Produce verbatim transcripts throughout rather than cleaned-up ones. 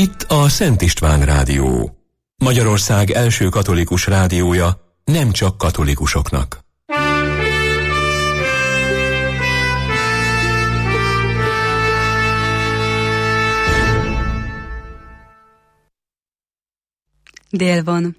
Itt a Szent István Rádió. Magyarország első katolikus rádiója, nem csak katolikusoknak. Dél van.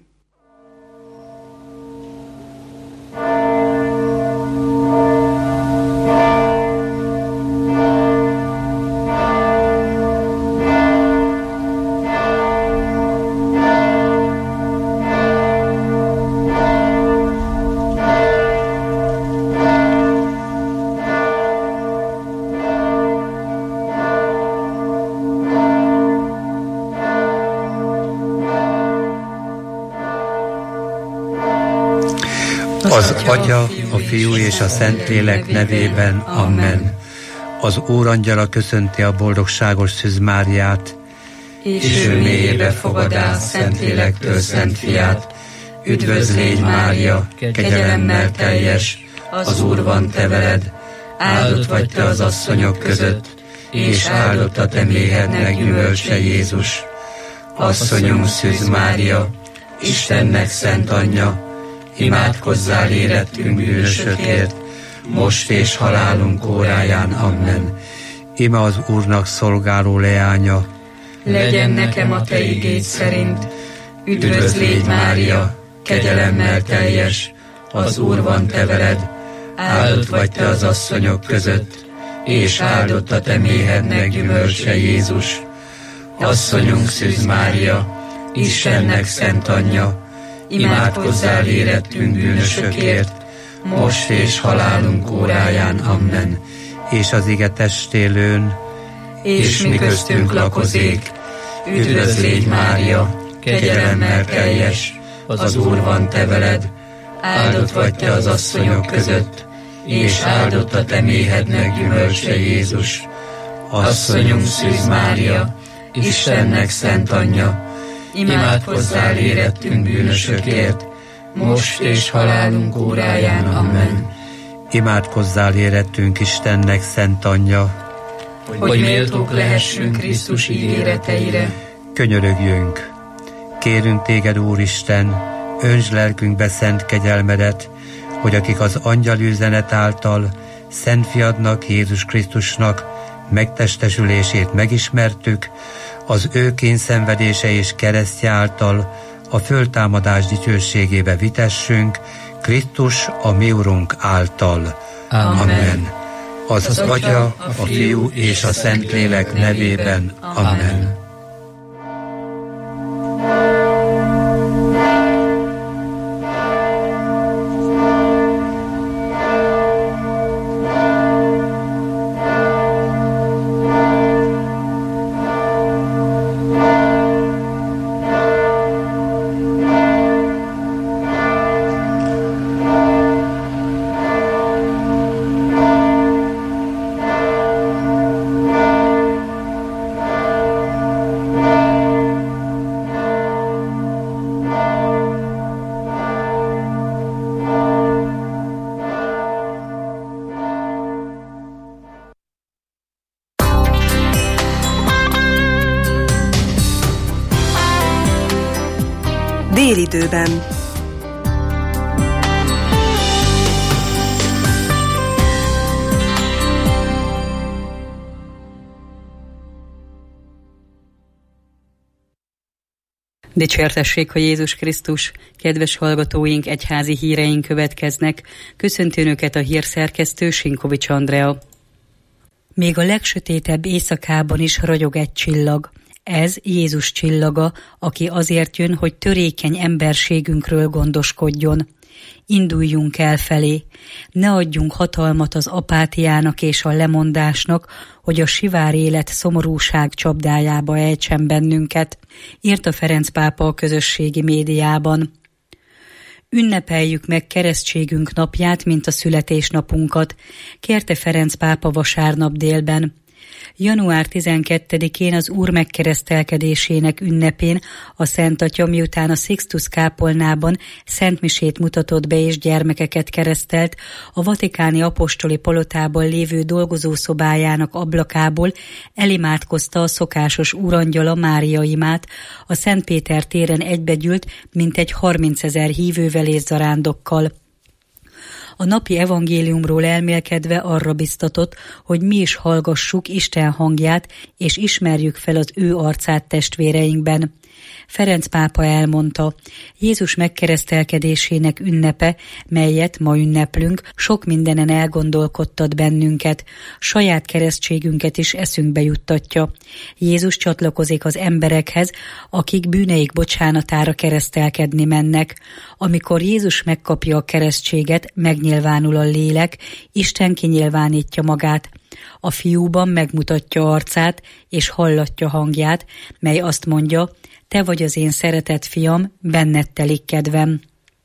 Az Atya, a Fiú és a Szentlélek nevében. Amen. Az Úrangyala köszönti a boldogságos Szűz Máriát, és ő mélyébe fogadál Szentlélektől Szent Fiát. Üdvözl légy, Mária, kegyelemmel teljes, az Úr van te veled, áldott vagy te az asszonyok között, és áldott a te méhednek gyümölcse Jézus. Asszonyunk Szűz Mária, Istennek szent anyja, imádkozzál érettünk bűnösökért, most és halálunk óráján. Amen. Ime az Úrnak szolgáló leánya, legyen nekem a te igéd szerint. Üdvözl légy, Mária, kegyelemmel teljes, az Úr van te veled, áldott vagy te az asszonyok között, és áldott a te méhednek gyümölcse Jézus. Asszonyunk Szűz Mária, Istennek szent anyja, imádkozzál érettünk bűnösökért, most és halálunk óráján. Amen. És az ige testélőn, és mi köztünk lakozék. Üdvözl légy, Mária, kegyelemmel teljes, az Úr van te veled, áldott vagy te az asszonyok között, és áldott a te méhednek gyümölcse Jézus. Asszonyunk Szűz Mária, Istennek szent anyja, imádkozzál érettünk bűnösökért, most és halálunk óráján. Amen. Imádkozzál érettünk Istennek szent anyja, hogy méltók lehessünk Krisztus ígéreteire. Könyörögjünk! Kérünk téged, Úristen, öntsd lelkünkbe szent kegyelmedet, hogy akik az angyali üzenet által Szent Fiadnak, Jézus Krisztusnak megtestesülését megismertük, az ő kényszenvedése és keresztje által a föltámadás dicsőségébe vitessünk, Krisztus a mi Urunk által. Amen. Amen. Az az Atya, a Fiú és a Szentlélek nevében. Amen. Délidőben. Dicsértessék a Jézus Krisztus! Kedves hallgatóink, egyházi híreink következnek. Köszönti Önöket a hírszerkesztő, Sinkovics Andrea. Még a legsötétebb éjszakában is ragyog egy csillag. Ez Jézus csillaga, aki azért jön, hogy törékeny emberségünkről gondoskodjon. Induljunk el felé. Ne adjunk hatalmat az apátiának és a lemondásnak, hogy a sivár élet szomorúság csapdájába ejtsen bennünket, írta Ferenc pápa a közösségi médiában. Ünnepeljük meg keresztségünk napját, mint a születésnapunkat, kérte Ferenc pápa vasárnap délben. január tizenkettedikén az Úr megkeresztelkedésének ünnepén a Szent Atya, miután a Sixtus kápolnában szentmisét mutatott be és gyermekeket keresztelt, a vatikáni apostoli palotában lévő dolgozószobájának ablakából elimádkozta a szokásos úrangyala Mária imát, a Szent Péter téren egybegyűlt mintegy harmincezer hívővel és zarándokkal. A napi evangéliumról elmélkedve arra biztatott, hogy mi is hallgassuk Isten hangját, és ismerjük fel az ő arcát testvéreinkben. Ferenc pápa elmondta, Jézus megkeresztelkedésének ünnepe, melyet ma ünneplünk, sok mindenen elgondolkodtat bennünket, saját keresztségünket is eszünkbe juttatja. Jézus csatlakozik az emberekhez, akik bűneik bocsánatára keresztelkedni mennek. Amikor Jézus megkapja a keresztséget, megnyilvánul a lélek, Isten kinyilvánítja magát. A fiúban megmutatja arcát, és hallatja hangját, mely azt mondja, te vagy az én szeretett fiam, benned telik kedvem.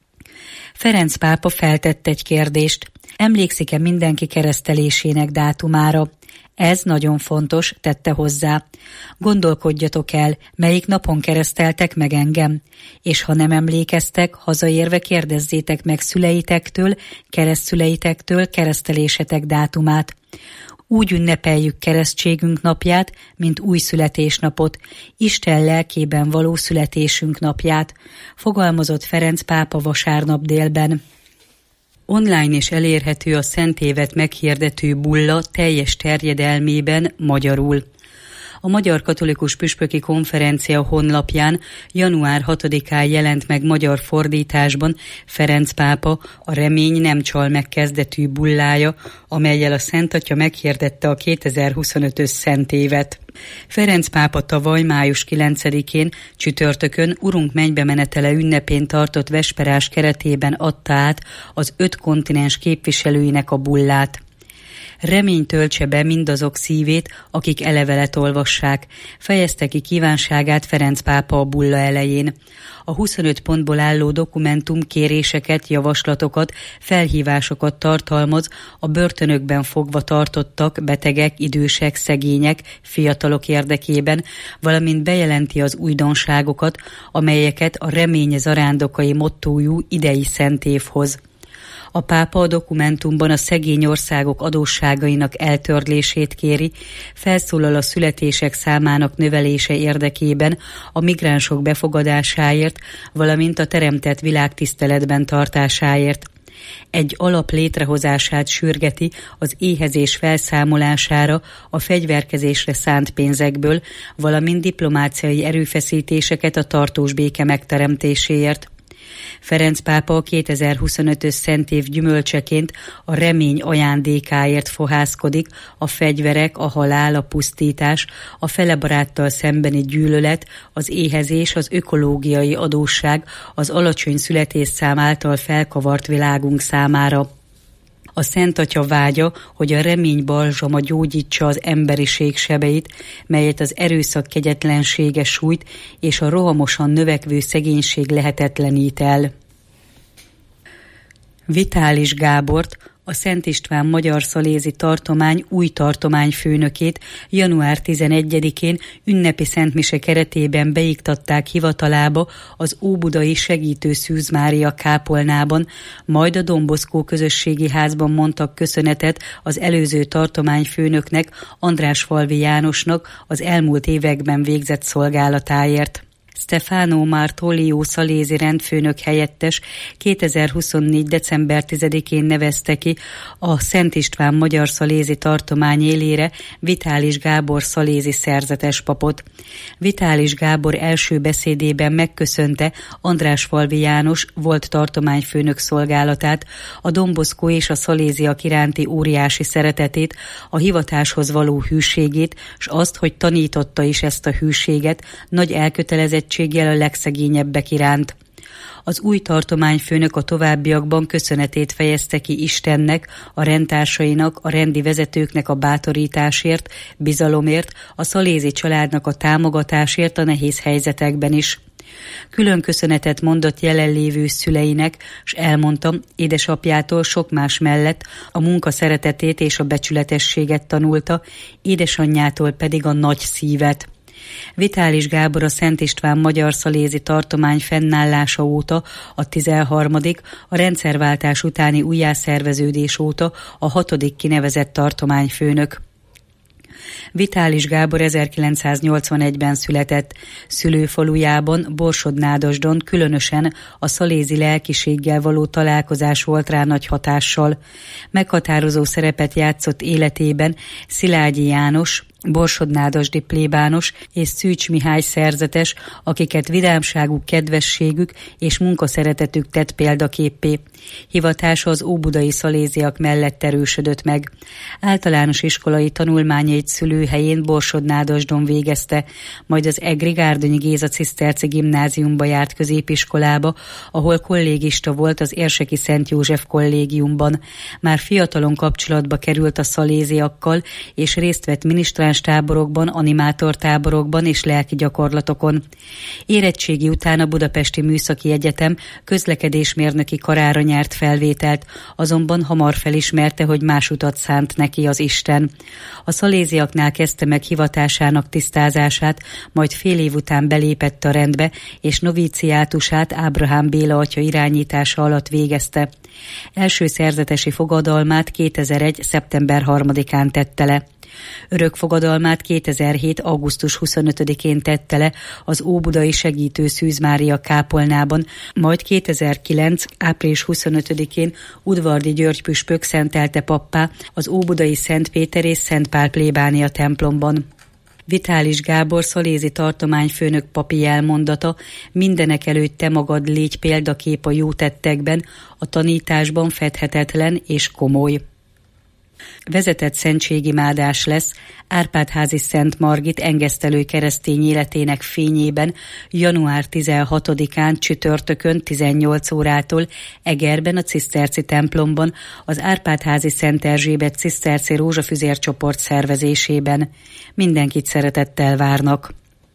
Ferenc pápa feltett egy kérdést. Emlékszik-e mindenki keresztelésének dátumára? Ez nagyon fontos, tette hozzá. Gondolkodjatok el, melyik napon kereszteltek meg engem, és ha nem emlékeztek, hazaérve kérdezzétek meg szüleitektől, keresztszüleitektől keresztelésetek dátumát. Úgy ünnepeljük keresztségünk napját, mint új születésnapot, Isten lelkében való születésünk napját, fogalmazott Ferenc pápa vasárnap délben. Online is elérhető a Szent Évet meghirdető bulla teljes terjedelmében magyarul. A Magyar Katolikus Püspöki Konferencia honlapján január hatodikán jelent meg magyar fordításban Ferenc pápa a Remény nem csal meg kezdetű bullája, amellyel a Szent Atya meghirdette a kétezer-huszonötös Szent Évet. Ferenc pápa tavaly május kilencedikén csütörtökön Urunk mennybe menetele ünnepén tartott vesperás keretében adta át az öt kontinens képviselőinek a bullát. Remény töltse be mindazok szívét, akik elevelet olvassák, fejezte ki kívánságát Ferenc pápa a bulla elején. A huszonöt pontból álló dokumentum kéréseket, javaslatokat, felhívásokat tartalmaz a börtönökben fogva tartottak, betegek, idősek, szegények, fiatalok érdekében, valamint bejelenti az újdonságokat, amelyeket a Remény zarándokai mottójú idei Szent Év hoz. A pápa a dokumentumban a szegény országok adósságainak eltörlését kéri, felszólal a születések számának növelése érdekében, a migránsok befogadásáért, valamint a teremtett világ tiszteletben tartásáért. Egy alap létrehozását sürgeti az éhezés felszámolására, a fegyverkezésre szánt pénzekből, valamint diplomáciai erőfeszítéseket a tartós béke megteremtéséért. Ferenc pápa a kétezer-huszonötös Szent Év gyümölcseként a remény ajándékáért fohászkodik, a fegyverek, a halál, a pusztítás, a felebaráttal szembeni gyűlölet, az éhezés, az ökológiai adósság, az alacsony születésszám által felkavart világunk számára. A Szent Atya vágya, hogy a remény balzsama gyógyítsa az emberiség sebeit, melyet az erőszak kegyetlensége sújt, és a rohamosan növekvő szegénység lehetetlenít el. Vitális Gábort, a Szent István Magyar Szalézi Tartomány új tartományfőnökét január tizenegyedikén ünnepi szentmise keretében beiktatták hivatalába az óbudai Segítő Szűz Mária kápolnában, majd a Don Bosco közösségi házban mondtak köszönetet az előző tartományfőnöknek, Andrásfalvi Jánosnak az elmúlt években végzett szolgálatáért. Stefano Martolio szalézi rendfőnök helyettes kétezer-huszonnégy. december tizedikén nevezte ki a Szent István Magyar Szalézi Tartomány élére Vitális Gábor szalézi szerzetes papot. Vitális Gábor első beszédében megköszönte Andrásfalvi János volt tartományfőnök szolgálatát, a Don Bosco és a szaléziak iránti óriási szeretetét, a hivatáshoz való hűségét, s azt, hogy tanította is ezt a hűséget, nagy elkötelezettséggel a legszegényebbek iránt. Az új tartományfőnök a továbbiakban köszönetét fejezte ki Istennek, a rendtársainak, a rendi vezetőknek a bátorításért, bizalomért, a szalézi családnak a támogatásért a nehéz helyzetekben is. Külön köszönetet mondott jelenlévő szüleinek, s elmondta, édesapjától sok más mellett a munka szeretetét és a becsületességet tanulta, édesanyjától pedig a nagy szívet. Vitális Gábor a Szent István Magyar-Szalézi tartomány fennállása óta a tizenharmadik, a rendszerváltás utáni újjászerveződés óta a hatodik kinevezett tartományfőnök. Vitális Gábor ezerkilencszáznyolcvanegyben született. Szülőfalujában, Borsod-Nádasdon különösen a szalézi lelkiséggel való találkozás volt rá nagy hatással. Meghatározó szerepet játszott életében Szilágyi János, borsod-nádasdi plébános és Szűcs Mihály szerzetes, akiket vidámságuk, kedvességük és munkaszeretetük tett példaképpé. Hivatása az óbudai szaléziak mellett erősödött meg. Általános iskolai tanulmányait szülőhelyén Borsod-Nádasdon végezte, majd az Egri Gárdonyi Géza Ciszterci gimnáziumba járt középiskolába, ahol kollégista volt az érseki Szent József kollégiumban. Már fiatalon kapcsolatba került a szaléziakkal, és részt vett minisztráns táborokban, animátortáborokban és lelki gyakorlatokon. Érettségi után a Budapesti Műszaki Egyetem közlekedésmérnöki karára nyert felvételt, azonban hamar felismerte, hogy más utat szánt neki az Isten. A szaléziaknál kezdte meg hivatásának tisztázását, majd fél év után belépett a rendbe, és novíciátusát Ábrahám Béla atya irányítása alatt végezte. Első szerzetesi fogadalmát kétezer-egy. szeptember harmadikán tette le. Örök fogadalmát kétezer-hét. augusztus huszonötödikén tette le az óbudai Segítő Szűz Mária kápolnában, majd kétezer-kilenc. április huszonötödikén Udvardi György püspök szentelte pappá az óbudai Szent Péter és Szent Pál plébánia templomban. Vitális Gábor szalézi tartományfőnök papi jelmondata: mindenek előtt te magad légy példakép a jó tettekben, a tanításban fedhetetlen és komoly. Vezetett szentségimádás lesz Árpád-házi Szent Margit engesztelő keresztény életének fényében január tizenhatodikán csütörtökön tizennyolc órától Egerben a Ciszterci templomban az Árpád-házi Szent Erzsébet Ciszterci Rózsafüzér csoport szervezésében. Mindenkit szeretettel várnak.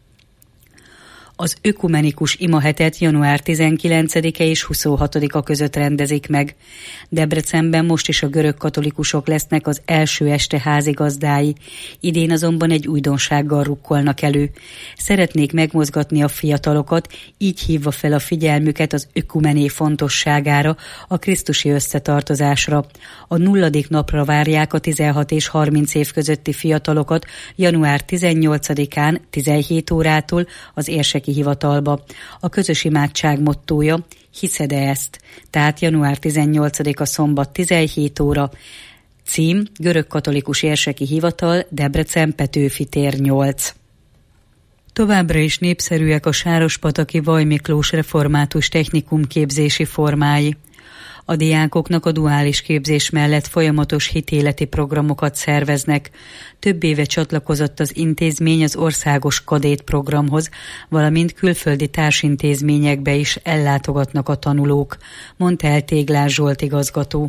Az ökumenikus imahetet január tizenkilencedike és huszonhatodika között rendezik meg. Debrecenben most is a görög katolikusok lesznek az első este házigazdái. Idén azonban egy újdonsággal rukkolnak elő. Szeretnék megmozgatni a fiatalokat, így hívva fel a figyelmüket az ökumené fontosságára, a krisztusi összetartozásra. A nulladik napra várják a tizenhat és harminc év közötti fiatalokat január tizennyolcadikán tizenhét órától az érseki hivatalba. A közös imádság mottója: hiszed-e ezt? Tehát január tizennyolcadika szombat tizenhét óra. Cím: Görög Katolikus Érseki Hivatal, Debrecen, Petőfi tér nyolc. Továbbra is népszerűek a sárospataki Vaj Miklós Református Technikum képzési formái. A diákoknak a duális képzés mellett folyamatos hitéleti programokat szerveznek. Több éve csatlakozott az intézmény az országos kadét programhoz, valamint külföldi társintézményekbe is ellátogatnak a tanulók, mondta el Téglás Zsolt igazgató.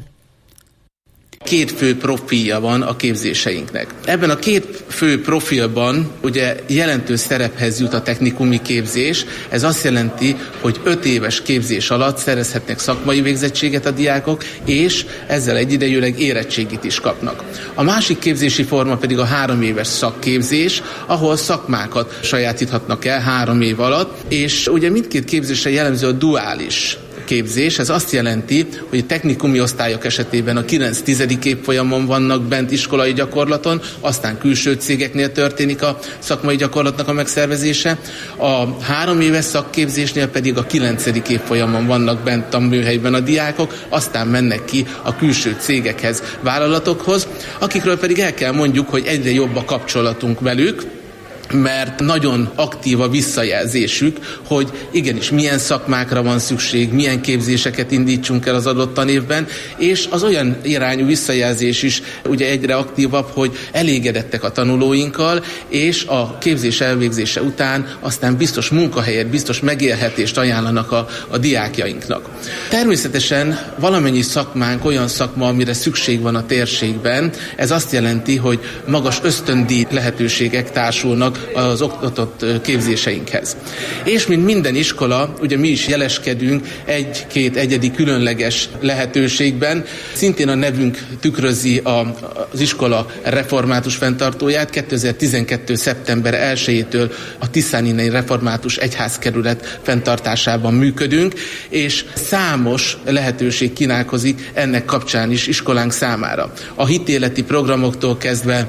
Két fő profilja van a képzéseinknek. Ebben a két fő profilban ugye jelentős szerephez jut a technikumi képzés. Ez azt jelenti, hogy öt éves képzés alatt szerezhetnek szakmai végzettséget a diákok, és ezzel egyidejűleg érettségit is kapnak. A másik képzési forma pedig a három éves szakképzés, ahol szakmákat sajátíthatnak el három év alatt, és ugye mindkét képzésre jellemző a duális képzés. Ez azt jelenti, hogy a technikumi osztályok esetében a kilenc-tizedik évfolyamon vannak bent iskolai gyakorlaton, aztán külső cégeknél történik a szakmai gyakorlatnak a megszervezése. A három éves szakképzésnél pedig a kilencedik évfolyamon vannak bent a műhelyben a diákok, aztán mennek ki a külső cégekhez, vállalatokhoz, akikről pedig el kell mondjuk, hogy egyre jobb a kapcsolatunk velük, mert nagyon aktív a visszajelzésük, hogy igenis milyen szakmákra van szükség, milyen képzéseket indítsunk el az adott tanévben, és az olyan irányú visszajelzés is ugye egyre aktívabb, hogy elégedettek a tanulóinkkal, és a képzés elvégzése után aztán biztos munkahelyet, biztos megélhetést ajánlanak a, a diákjainknak. Természetesen valamennyi szakmánk olyan szakma, amire szükség van a térségben. Ez azt jelenti, hogy magas ösztöndíj lehetőségek társulnak az oktatott képzéseinkhez. És mint minden iskola, ugye mi is jeleskedünk egy-két egyedi különleges lehetőségben. Szintén a nevünk tükrözi a, az iskola református fenntartóját. kétezer-tizenkettő. szeptember elsejétől a Tiszáninnai Református Egyházkerület fenntartásában működünk, és számos lehetőség kínálkozik ennek kapcsán is iskolánk számára. A hitéleti programoktól kezdve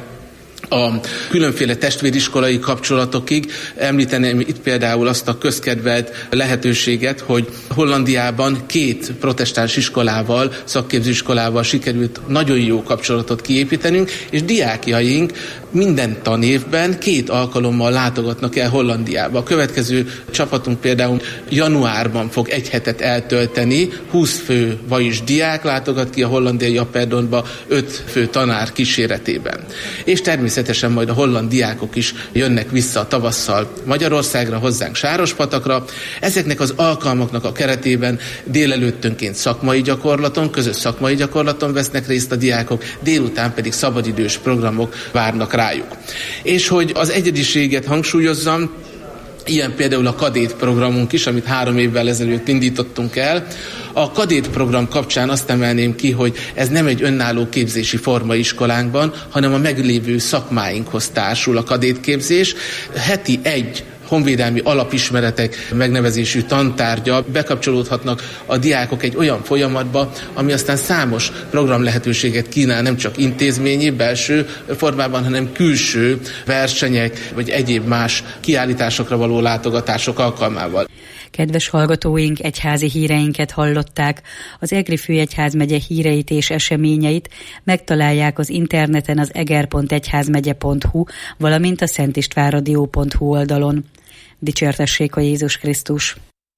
a különféle testvériskolai kapcsolatokig. Említeném itt például azt a közkedvelt lehetőséget, hogy Hollandiában két protestáns iskolával, szakképzőiskolával sikerült nagyon jó kapcsolatot kiépítenünk, és diákjaink minden tanévben két alkalommal látogatnak el Hollandiába. A következő csapatunk például januárban fog egy hetet eltölteni, húsz fő vajis diák látogat ki a hollandiai Apeldoornba, öt fő tanár kíséretében. És természetesen majd a holland diákok is jönnek vissza a tavasszal Magyarországra, hozzánk Sárospatakra. Ezeknek az alkalmaknak a keretében délelőttönként szakmai gyakorlaton, közös szakmai gyakorlaton vesznek részt a diákok, délután pedig szabadidős programok várnak rájuk. És hogy az egyediséget hangsúlyozzam, ilyen például a kadét programunk is, amit három évvel ezelőtt indítottunk el. A kadét program kapcsán azt emelném ki, hogy ez nem egy önálló képzési forma iskolánkban, hanem a meglévő szakmáinkhoz társul a kadétképzés. Heti egy honvédelmi alapismeretek megnevezésű tantárgya bekapcsolódhatnak a diákok egy olyan folyamatba, ami aztán számos programlehetőséget kínál, nem csak intézményi, belső formában, hanem külső versenyek, vagy egyéb más kiállításokra való látogatások alkalmával. Kedves hallgatóink, egyházi híreinket hallották. Az Egri Főegyházmegye híreit és eseményeit megtalálják az interneten az eger pont egyházmegye pont hu, valamint a szentistvánradio pont hu oldalon. Dicsértessék a Jézus Krisztus!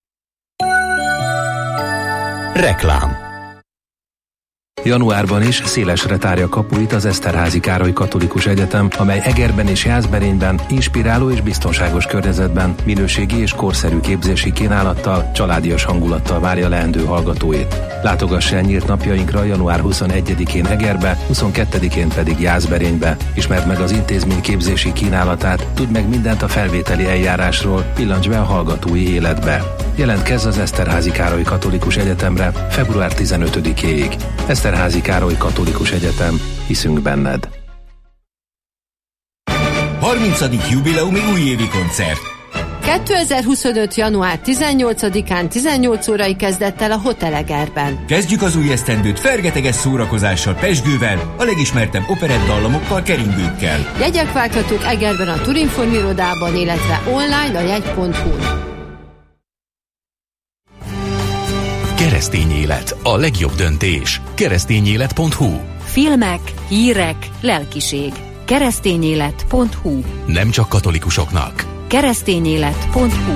Reklám. Januárban is szélesre tárja kapuit az Eszterházy Károly Katolikus Egyetem, amely Egerben és Jászberényben inspiráló és biztonságos környezetben minőségi és korszerű képzési kínálattal, családias hangulattal várja leendő hallgatóit. Látogass el nyílt napjainkra január huszonegyedikén Egerbe, huszonkettedikén pedig Jászberénybe. Ismerd meg az intézmény képzési kínálatát, tudd meg mindent a felvételi eljárásról, pillancs be a hallgatói életbe. Jelentkezz az Eszterházy Károly Katolikus Egyetemre február tizenötödikéig. Eszterházy Károly Katolikus Egyetem, hiszünk benned. harmincadik jubileumi újévi koncert. kétezer-huszonöt. január tizennyolcadikán tizennyolc órai kezdettel a Hotel Egerben. Kezdjük az új esztendőt fergeteges szórakozással, pezsgővel, a legismertebb operettdallamokkal, keringőkkel. Jegyek válthatók Egerben a Turinform irodában, illetve online a jegy pont hu-n. Keresztény élet, a legjobb döntés. keresztényélet pont hu. Filmek, hírek, lelkiség. keresztényélet pont hu. Nem csak katolikusoknak. keresztényélet pont hu.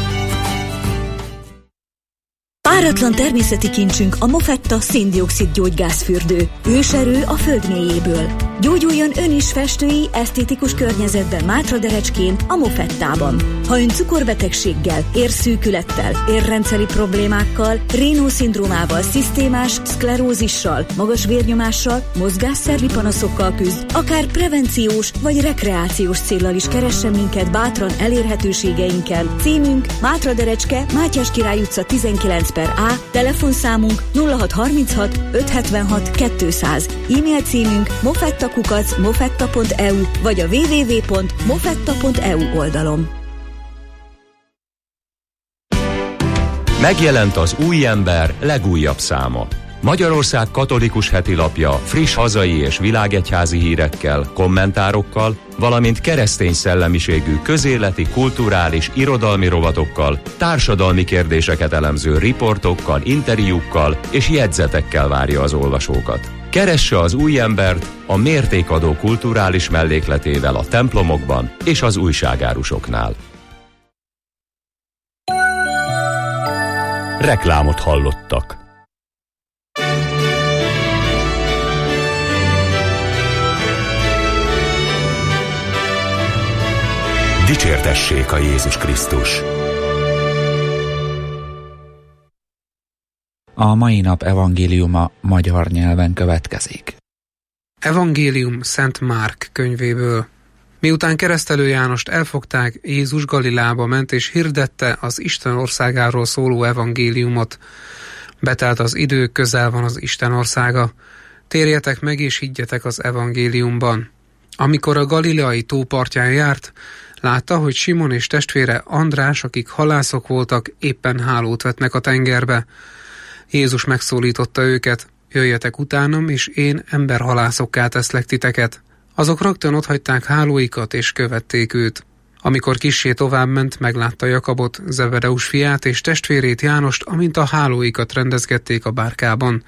Páratlan természeti kincsünk a Mofetta szén-dioxid gyógygázfürdő. Őserő a föld mélyéből. Gyógyuljon ön is festői, esztétikus környezetben Mátraderecskén, a Mofettában. Ha ön cukorbetegséggel, érszűkülettel, érrendszeri problémákkal, Raynaud-szindrómával, szisztémás szklerózissal, magas vérnyomással, mozgásszervi panaszokkal küzd, akár prevenciós vagy rekreációs céllal is keressen minket bátran elérhetőségeinken. Címünk Mátraderecske, Mátyás Király utca tizenkilenc per A, telefonszámunk nulla hat harminchat ötszázhetvenhat kétszáz, e-mail címünk mofettakukac mofetta pont e u vagy a double-u double-u double-u pont mofetta pont e u oldalon. Megjelent az Új Ember legújabb száma. Magyarország katolikus hetilapja friss hazai és világegyházi hírekkel, kommentárokkal, valamint keresztény szellemiségű közéleti, kulturális, irodalmi rovatokkal, társadalmi kérdéseket elemző riportokkal, interjúkkal és jegyzetekkel várja az olvasókat. Keresse az Új Embert a mértékadó kulturális mellékletével a templomokban és az újságárusoknál. Reklámot hallottak. Dicsértessék a Jézus Krisztus! A mai nap evangéliuma magyar nyelven következik. Evangélium Szent Márk könyvéből. Miután Keresztelő Jánost elfogták, Jézus Galileába ment és hirdette az Isten országáról szóló evangéliumot. Betelt az idő, közel van az Isten országa. Térjetek meg és higgyetek az evangéliumban. Amikor a galileai tó partján járt, látta, hogy Simon és testvére András, akik halászok voltak, éppen hálót vetnek a tengerbe. Jézus megszólította őket: jöjjetek utánam, és én emberhalászokká teszlek titeket. Azok rögtön otthagyták hálóikat, és követték őt. Amikor kissé továbbment, meglátta Jakabot, Zebedeus fiát és testvérét Jánost, amint a hálóikat rendezgették a bárkában.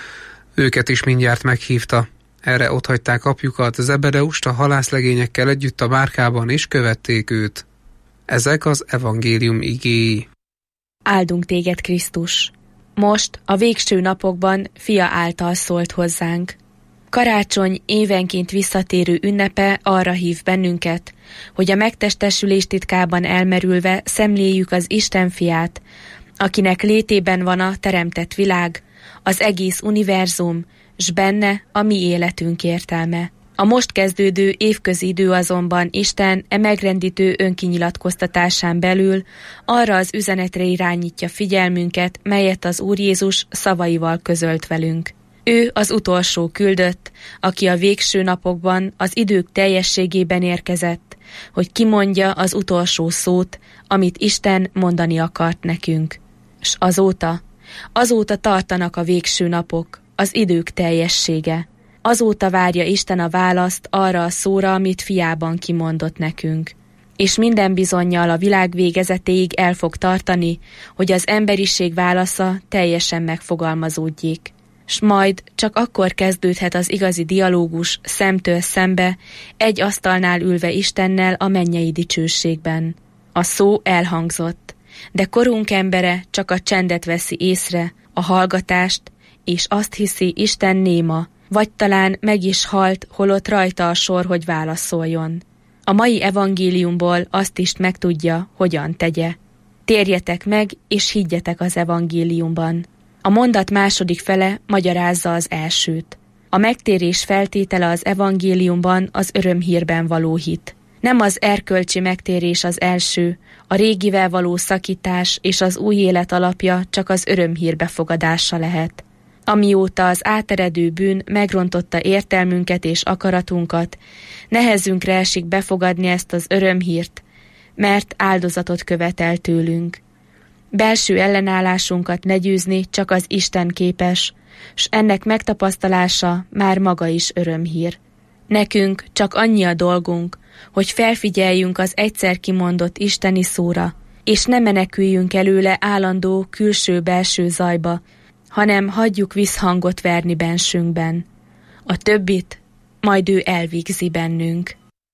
Őket is mindjárt meghívta. Erre otthagyták apjukat, Zebedeust a halászlegényekkel együtt a bárkában, és követték őt. Ezek az evangélium igéi. Áldunk téged, Krisztus! Most, a végső napokban Fia által szólt hozzánk. Karácsony évenként visszatérő ünnepe arra hív bennünket, hogy a megtestesülés titkában elmerülve szemléljük az Isten fiát, akinek létében van a teremtett világ, az egész univerzum, s benne a mi életünk értelme. A most kezdődő évközi idő azonban Isten e megrendítő önkinyilatkoztatásán belül arra az üzenetre irányítja figyelmünket, melyet az Úr Jézus szavaival közölt velünk. Ő az utolsó küldött, aki a végső napokban az idők teljességében érkezett, hogy kimondja az utolsó szót, amit Isten mondani akart nekünk. S azóta, azóta tartanak a végső napok, az idők teljessége. Azóta várja Isten a választ arra a szóra, amit fiában kimondott nekünk. És minden bizonnyal a világ végezetéig el fog tartani, hogy az emberiség válasza teljesen megfogalmazódjék. S majd csak akkor kezdődhet az igazi dialógus szemtől szembe, egy asztalnál ülve Istennel a mennyei dicsőségben. A szó elhangzott, de korunk embere csak a csendet veszi észre, a hallgatást, és azt hiszi, Isten néma, vagy talán meg is halt, holott rajta a sor, hogy válaszoljon. A mai evangéliumból azt is megtudja, hogyan tegye. Térjetek meg, és higgyetek az evangéliumban. A mondat második fele magyarázza az elsőt. A megtérés feltétele az evangéliumban az örömhírben való hit. Nem az erkölcsi megtérés az első, a régivel való szakítás és az új élet alapja csak az örömhír befogadása lehet. Amióta az áteredő bűn megrontotta értelmünket és akaratunkat, nehezünkre esik befogadni ezt az örömhírt, mert áldozatot követel tőlünk. Belső ellenállásunkat legyőzni csak az Isten képes, s ennek megtapasztalása már maga is örömhír. Nekünk csak annyi a dolgunk, hogy felfigyeljünk az egyszer kimondott isteni szóra, és ne meneküljünk előle állandó külső-belső zajba, hanem hagyjuk visszhangot verni bensünkben. A többit majd ő elvégzi bennünk.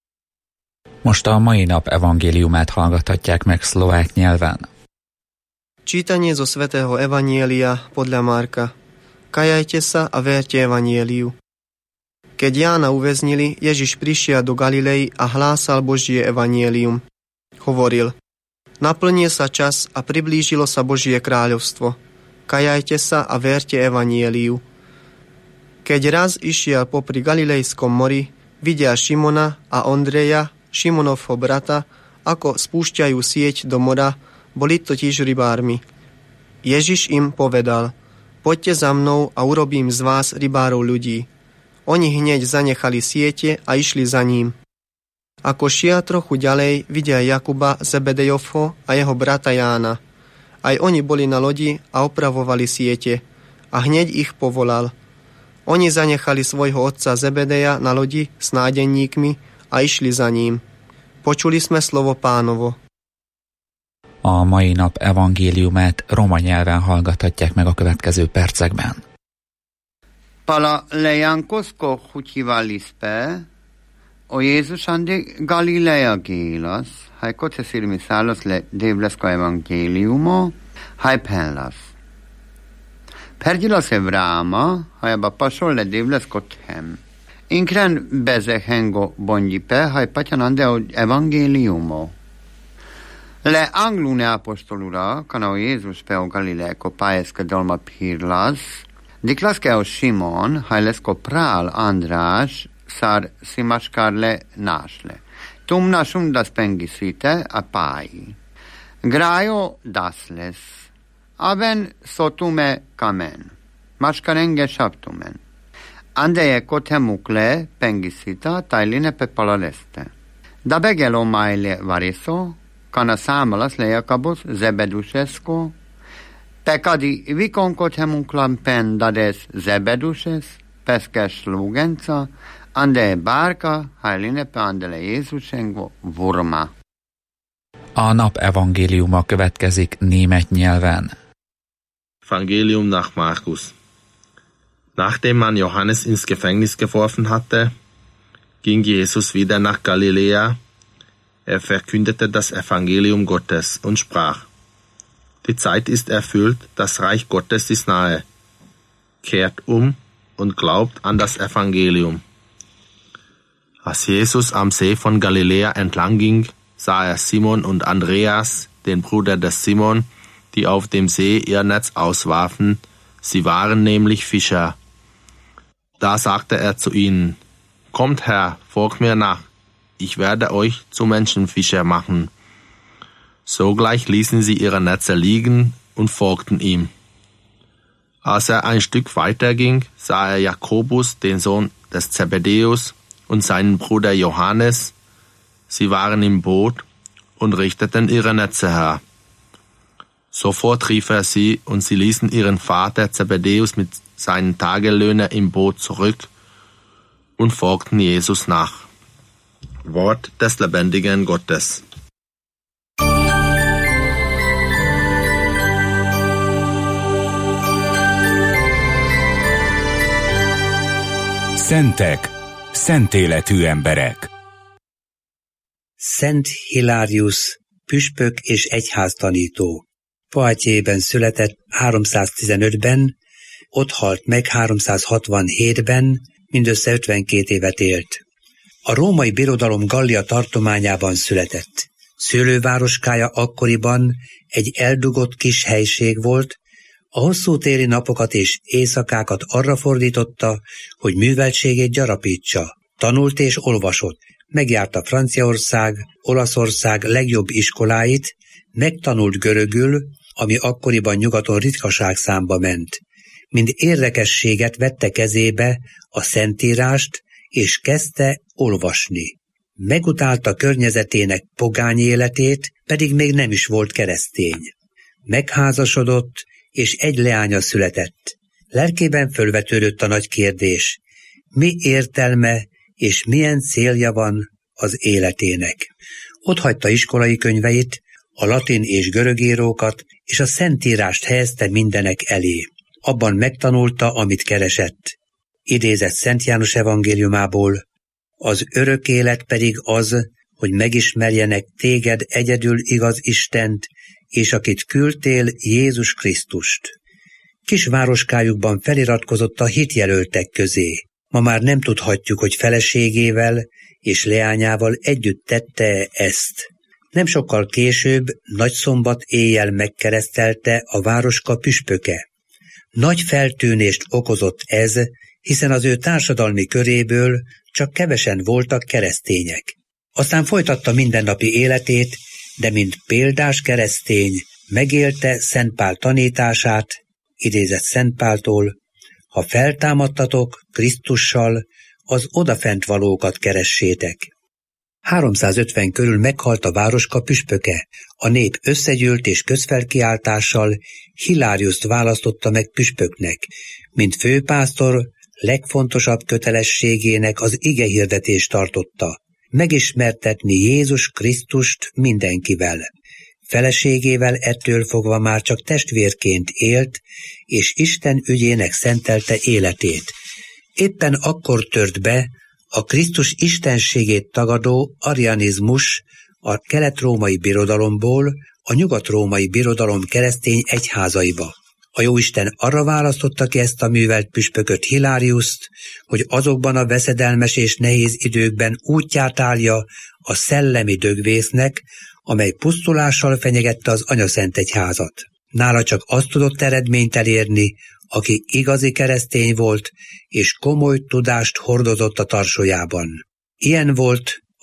Most a mai nap evangéliumát hallgathatják meg szlovák nyelven. Čítanie zo svätého Evanielia podľa Marka. Kajajte sa a verte Evanieliu. Keď Jána uväznili, Ježiš prišiel do Galilei a hlásal Božie Evanielium. Hovoril: naplnil sa čas a priblížilo sa Božie kráľovstvo. Kajajte sa a verte Evanieliu. Keď raz išiel popri Galilejskom mori, videl Šimona a Ondreja, Šimonovho brata, ako spúšťajú sieť do mora, boli totiž rybármi. Ježiš im povedal: poďte za mnou a urobím z vás rybárov ľudí. Oni hneď zanechali siete a išli za ním. Ako šiel trochu ďalej, videl Jakuba, Zebedejovho a jeho brata Jána. Aj oni boli na lodi a opravovali siete. A hneď ich povolal. Oni zanechali svojho otca Zebedeja na lodi s nádenníkmi a išli za ním. Počuli sme slovo Pánovo. A mai nap evangéliumát roma nyelven hallgathatják meg a következő percekben. Pala lejankosko hutyivalispe, o Jézus andi Galilea gélas, haj kocesirmi szálas le dévlesko evangéliumo, haj penlas. Pergilas evráma, haj abba pasol le dévlesko them. Inkren beze hengo bonjipe, haj patyanande evangéliumo. Le anglune apostolura, kanao Jézus peo Galileko paeske dolma pirlas, diklaskeo Simon, hajlesko prál András, szár szimaskár le násle. Tumna sundas pengisite a pai. Graio dasles. Aven sotume kamen. Maskarenge saptumen. Andeje kotemukle pengisita tailine pe palaleste. Da begelo maile variso, kana számalas lejakabos zebedusesko, pekadi vikon kotemuklan pen dades zebeduses, peskes lugenca, ande bárka, hajline pe andele Jézusengo vurma. A nap evangéliuma következik német nyelven. Evangelium nach Markus. Nachdem man Johannes ins Gefängnis geworfen hatte, ging Jesus wieder nach Galiläa. Er verkündete das Evangelium Gottes und sprach: Die Zeit ist erfüllt, das Reich Gottes ist nahe. Kehrt um und glaubt an das Evangelium. Als Jesus am See von Galiläa entlang ging, sah er Simon und Andreas, den Bruder des Simon, die auf dem See ihr Netz auswarfen. Sie waren nämlich Fischer. Da sagte er zu ihnen: Kommt her, folgt mir nach, ich werde euch zu Menschenfischer machen. Sogleich ließen sie ihre Netze liegen und folgten ihm. Als er ein Stück weiter ging, sah er Jakobus, den Sohn des Zebedäus, und seinen Bruder Johannes. Sie waren im Boot und richteten ihre Netze her. Sofort rief er sie, und sie ließen ihren Vater Zebedäus mit seinen Tagelöhner im Boot zurück und folgten Jesus nach. Wort des lebendigen Gottes. Szentek, szentéletű emberek. Szent Hilárius, püspök és egyháztanító. Poitiers-ben született háromszáztizenötben, ott halt meg háromszázhatvanhétben, mindössze ötvenkét évet élt. A római birodalom Gallia tartományában született. Szőlővároskája akkoriban egy eldugott kis helység volt, a hosszú téli napokat és éjszakákat arra fordította, hogy műveltségét gyarapítsa. Tanult és olvasott, megjárta Franciaország, Olaszország legjobb iskoláit, megtanult görögül, ami akkoriban nyugaton ritkaság számba ment. Mind érdekességet vette kezébe a Szentírást, és kezdte olvasni. Megutálta környezetének pogány életét, pedig még nem is volt keresztény. Megházasodott, és egy leánya született. Lelkében fölvetődött a nagy kérdés: mi értelme és milyen célja van az életének? Otthagyta iskolai könyveit, a latin és görög írókat, és a Szentírást helyezte mindenek elé. Abban megtanulta, amit keresett. Idézett Szent János evangéliumából: az örök élet pedig az, hogy megismerjenek téged egyedül igaz Istent, és akit küldtél, Jézus Krisztust. Kis városkájukban feliratkozott a hitjelöltek közé. Ma már nem tudhatjuk, hogy feleségével és leányával együtt tette ezt. Nem sokkal később, Nagyszombat éjjel megkeresztelte a városka püspöke. Nagy feltűnést okozott ez, hiszen az ő társadalmi köréből csak kevesen voltak keresztények. Aztán folytatta mindennapi életét, de mint példás keresztény megélte Szent Pál tanítását, idézett Szent Páltól: ha feltámadtatok Krisztussal, az odafent valókat keressétek. háromszázötven körül meghalt a városka püspöke. A nép összegyűlt és közfelkiáltással Hiláriuszt választotta meg püspöknek, mint főpásztor legfontosabb kötelességének az igehirdetést tartotta, megismertetni Jézus Krisztust mindenkivel. Feleségével ettől fogva már csak testvérként élt, és Isten ügyének szentelte életét. Éppen akkor tört be a Krisztus istenségét tagadó arianizmus a kelet-római birodalomból a nyugat-római birodalom keresztény egyházaiba. A Jóisten arra választotta ki ezt a művelt püspököt, Hiláriuszt, hogy azokban a veszedelmes és nehéz időkben útját állja a szellemi dögvésznek, amely pusztulással fenyegette az anyaszent egyházat. Nála csak azt tudott eredményt elérni, aki igazi keresztény volt, és komoly tudást hordozott a tarsójában. Ilyen volt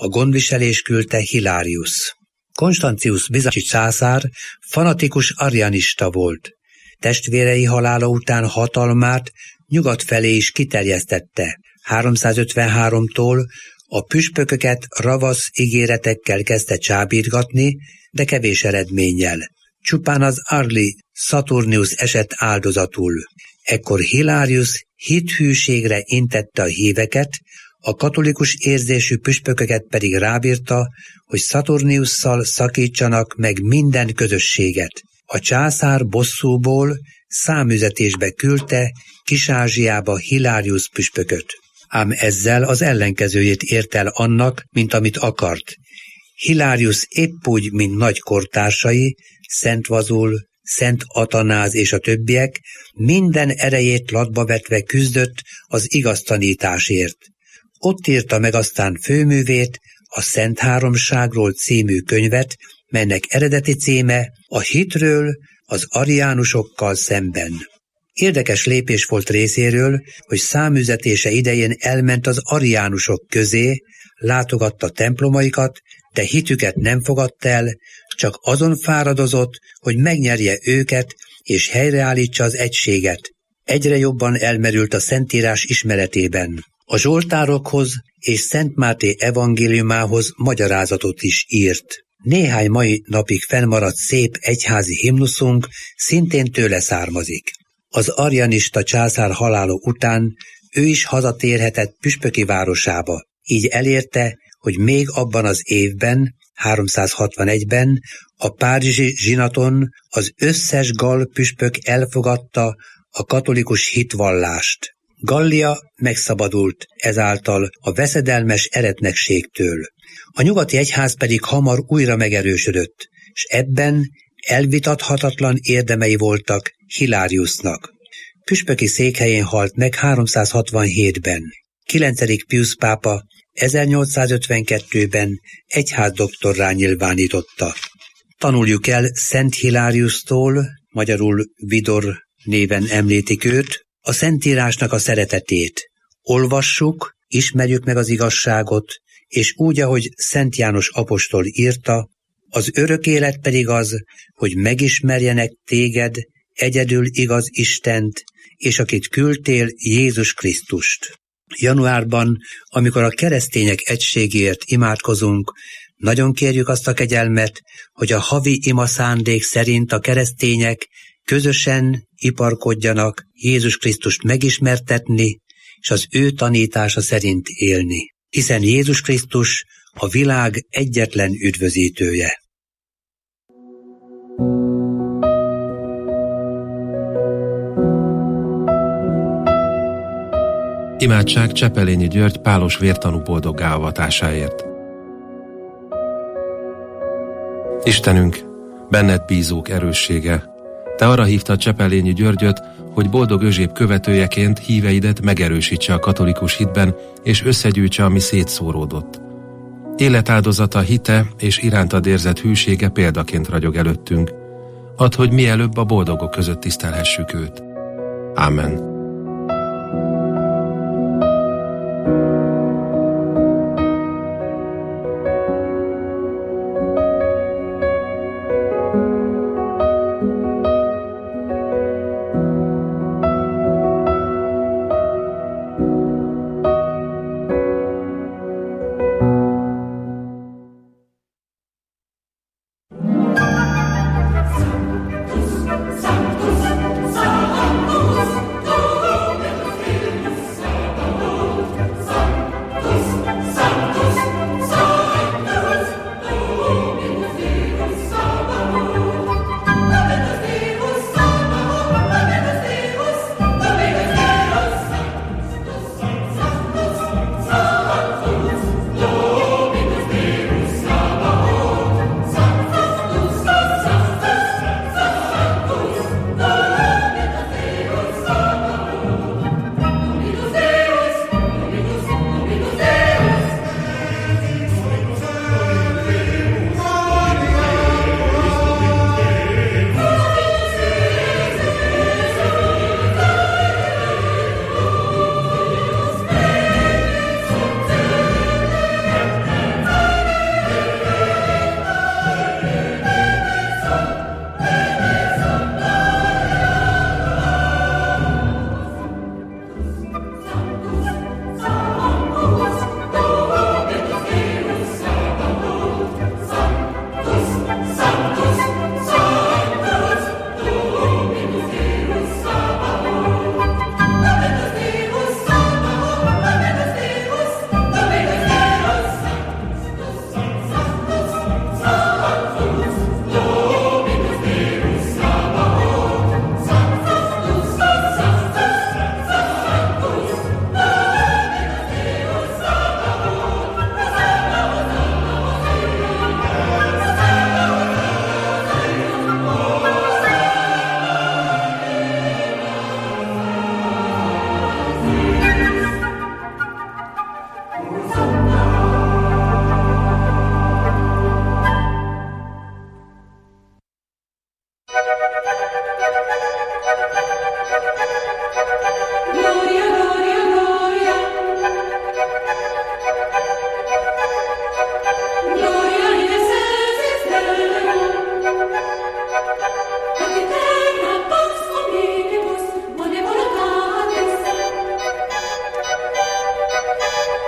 A gondviselés küldte Hilárius. Konstancius bizánci császár fanatikus arianista volt. Testvérei halála után hatalmát nyugat felé is kiterjesztette. háromszázötvenháromtól a püspököket ravasz ígéretekkel kezdte csábítgatni, de kevés eredménnyel. Csupán az Arli Saturnius esett áldozatul. Ekkor Hilárius hithűségre intette a híveket, a katolikus érzésű püspököket pedig rábírta, hogy Saturniusszal szakítsanak meg minden közösséget. A császár bosszúból számüzetésbe küldte Kis-Ázsiába Hilárius püspököt. Ám ezzel az ellenkezőjét ért el annak, mint amit akart. Hilárius épp úgy, mint nagy kortársai, Szent Vazul, Szent Atanáz és a többiek, minden erejét latba vetve küzdött az igaz tanításért. Ott írta meg aztán főművét, a Szent Háromságról című könyvet, melynek eredeti címe a hitről az ariánusokkal szemben. Érdekes lépés volt részéről, hogy számüzetése idején elment az ariánusok közé, látogatta templomaikat, de hitüket nem fogadta el, csak azon fáradozott, hogy megnyerje őket és helyreállítsa az egységet. Egyre jobban elmerült a Szentírás ismeretében. A zsoltárokhoz és Szent Máté evangéliumához magyarázatot is írt. Néhány mai napig fennmaradt szép egyházi himnuszunk szintén tőle származik. Az arianista császár halála után ő is hazatérhetett püspöki városába. Így elérte, hogy még abban az évben, háromszázhatvanegyben a párizsi zsinaton az összes gall püspök elfogadta a katolikus hitvallást. Gallia megszabadult ezáltal a veszedelmes eretnekségtől. A nyugati egyház pedig hamar újra megerősödött, és ebben elvitathatatlan érdemei voltak Hiláriusnak. Püspöki székhelyén halt meg háromszázhatvanhétben. kilencedik Piusz pápa ezernyolcszázötvenkettőben egyházdoktorrá nyilvánította. Tanuljuk el Szent Hiláriustól, magyarul Vidor néven említik őt, a Szentírásnak a szeretetét. Olvassuk, ismerjük meg az igazságot, és úgy, ahogy Szent János apostol írta, az örök élet pedig az, hogy megismerjenek téged, egyedül igaz Istent, és akit küldtél, Jézus Krisztust. Januárban, amikor a keresztények egységéért imádkozunk, nagyon kérjük azt a kegyelmet, hogy a havi ima szándék szerint a keresztények közösen iparkodjanak Jézus Krisztust megismertetni, és az ő tanítása szerint élni. Hiszen Jézus Krisztus a világ egyetlen üdvözítője. Imádság Csepelényi György pálos vértanú boldoggá avatásáért. Istenünk, benned bízók erőssége, te arra hívtad Csepelényi Györgyöt, hogy boldog Özséb követőjeként híveidet megerősítse a katolikus hitben, és összegyűjtse, ami szétszóródott. Életáldozata, hite és irántad érzett hűsége példaként ragyog előttünk. Add, hogy mielőbb a boldogok között tisztelhessük őt. Ámen. Sanctus, Sanctus,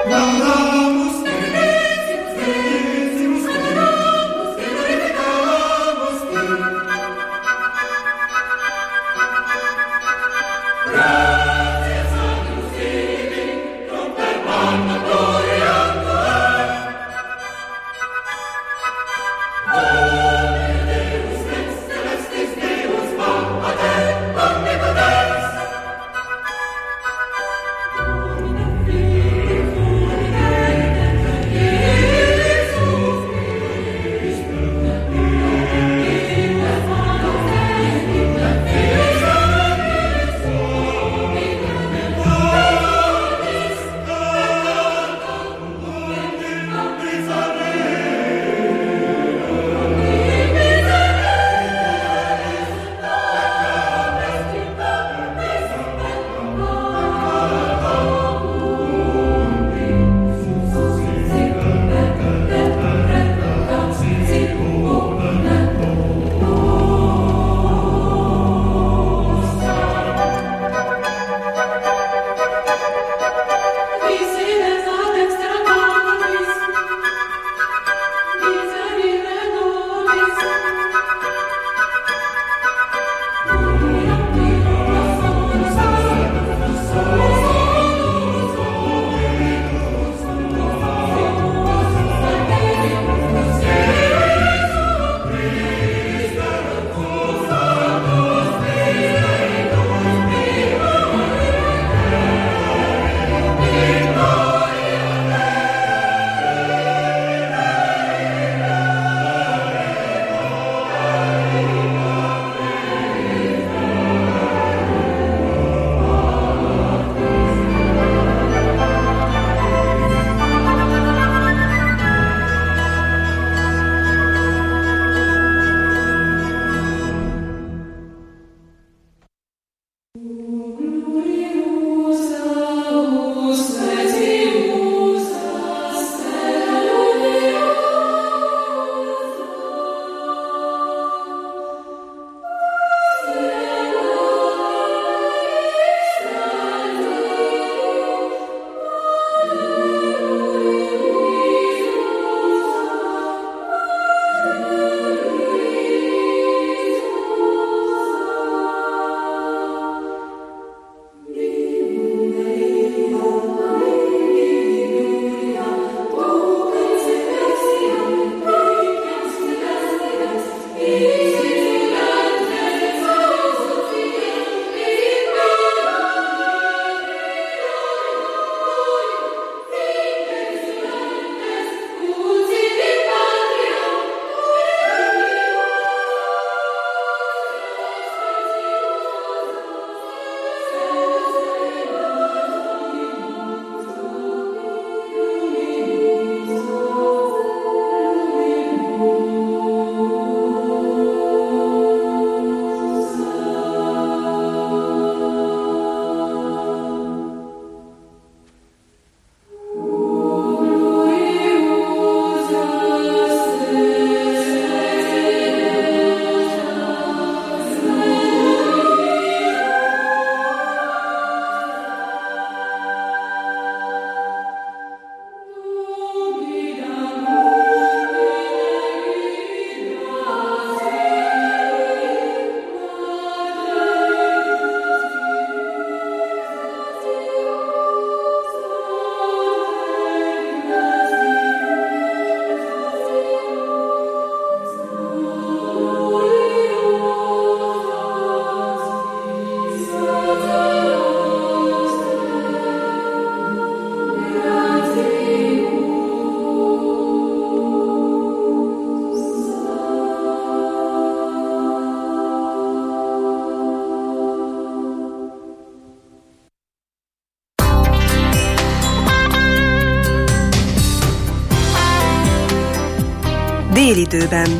Délidőben.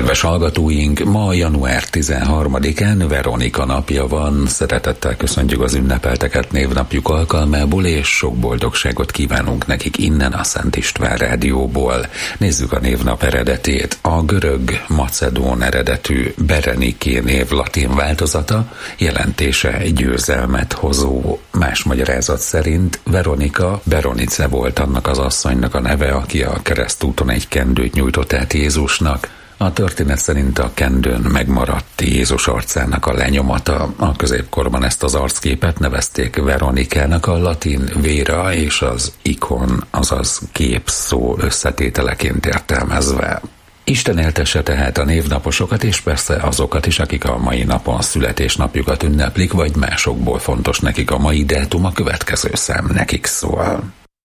Kedves hallgatóink, ma január tizenharmadikán Veronika napja van. Szeretettel köszöntjük az ünnepelteket névnapjuk alkalmából, és sok boldogságot kívánunk nekik innen a Szent István Rádióból. Nézzük a névnap eredetét. A görög-macedón eredetű Bereniké név latin változata, jelentése győzelmet hozó. Más magyarázat szerint Veronika Beronice volt annak az asszonynak a neve, aki a keresztúton egy kendőt nyújtott át Jézusnak. A történet szerint a kendőn megmaradt Jézus arcának a lenyomata. A középkorban ezt az arcképet nevezték Veronikának, a latin Vera és az ikon, azaz kép szó összetételeként értelmezve. Isten éltesse tehát a névnaposokat, és persze azokat is, akik a mai napon születésnapjukat ünneplik, vagy másokból fontos nekik a mai dátum, a következő szám nekik szól.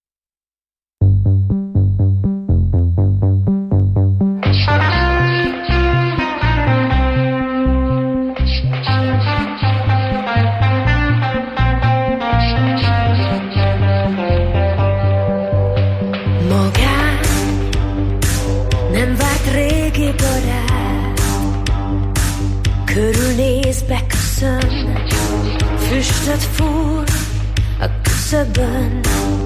Körülnéz, beköszön, füstöt fúr a küszöbön.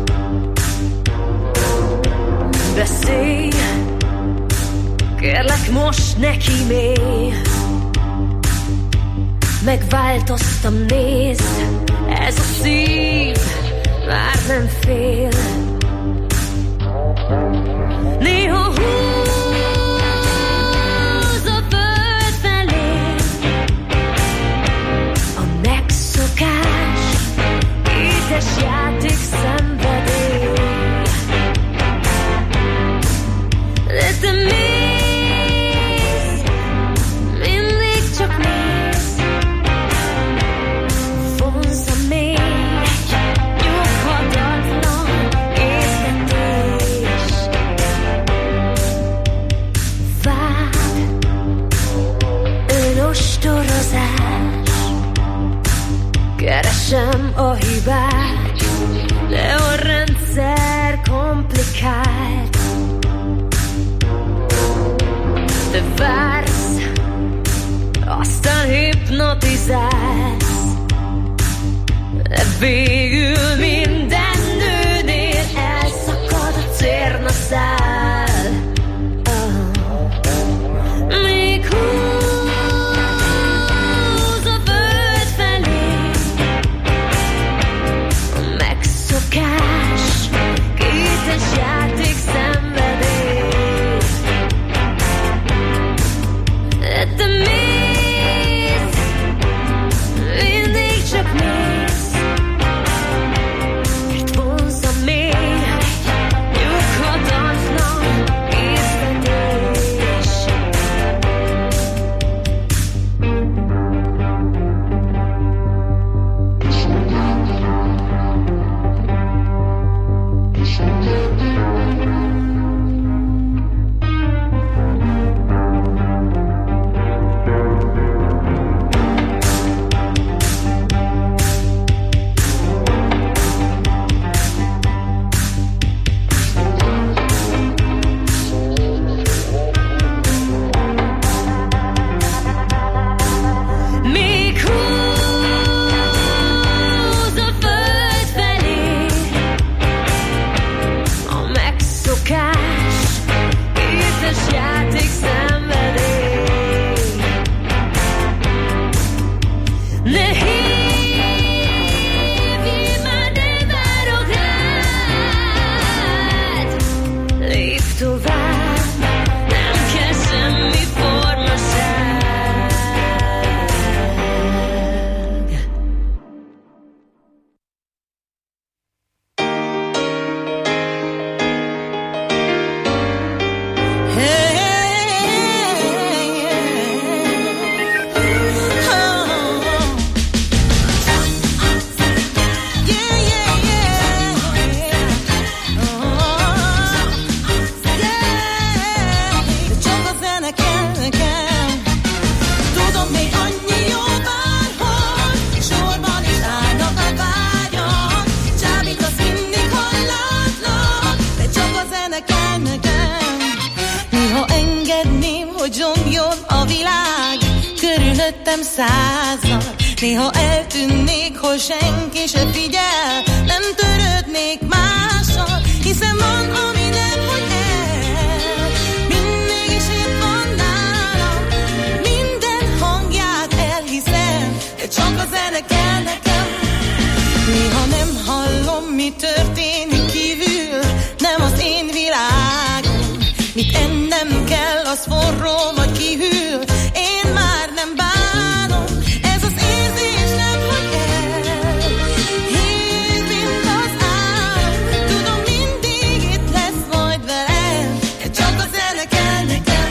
Beszélj, kérlek most neki még. Megváltoztam, nézd, ez a szív már nem fél. Néha húz a föld felé a megszokás, édes játék, szenvedély. De te mész, mindig csak mész, vonzza még egy nyughatatlan észletés. Vád, önostorozás, keresem a hibát, de a rendszer komplikált. Te vársz, aztán hipnotizálsz, de végül minden nőnél elszakad a cérnaszál. Oh. Még húz a föld felé a megszokás, kétes játék, szenvedély. Te mész, mindig csak mész, Néha engedném, hogy zsongjon a világ körülöttem százal. Néha eltűnnék, hogy senki se figyel, nem törődnék mással, hiszen van, ami nem hagy el, mindig is itt van nálam. Minden hangját elhiszem, de csak a zene kell nekem. Néha nem hallom, mi történik kívül, nem az én világom. Mit ennem kell, az forró vagy kihűl, én már nem bánom. Ez az érzés nem hagy el, hív, mint az álom. Tudom, mindig itt lesz majd velem, de csak a zene kell nekem.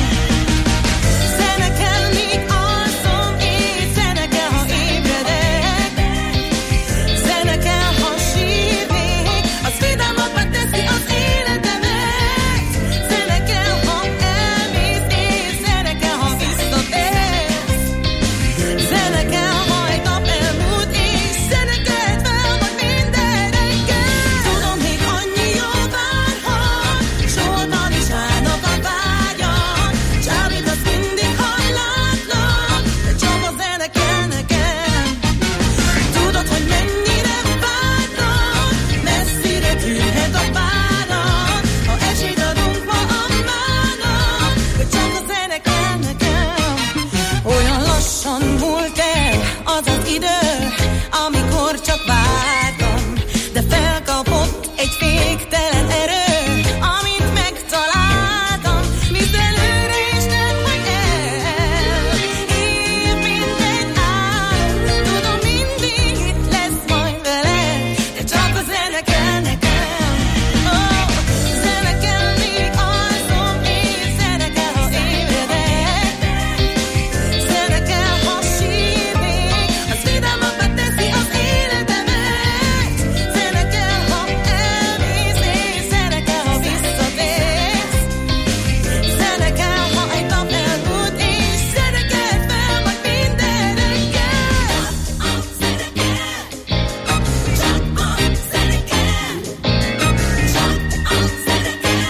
Zene kell, míg alszom, és zene kell, ha ébredek. Zene kell, ha sírnék, az vidámabbá teszi az életemet. Zene kell, ha elmész, és zene kell, ha visszatérsz. Zene kell, ha egy nap elmúlt, és zene kell fel, majd minden reggel. Tudom, még annyi jó várhat, sorban is állnak a vágyak. Csábítasz mindig, ha látlak, de csak a zene kell nekem. Tudod, hogy mennyire vágynak, messzire tűnhet a bánat. Ha esélyt adunk ma a mának, de csak a zene kell nekem. Olyan lassan múlt el az az idő, amikor csak vártam, de felkapott egy féktelen erő, amit megtaláltam. Visz előre és nem hagy el, hív, mint egy álom. Tudom, mindig itt lesz majd velem, de csak a zene kell nekem. Oh, zene kell, míg alszom, és zene kell, ha ébredek. Zene kell, ha sírnék, az vidámabbá teszi az életemet. Zene kell, ha elmész, és zene kell, ha visszatérsz. Zene kell, ha egy nap elmúlt, és zene kell fel, majd minden reggel. Csak a zene kell, csak a zene kell, csak a zene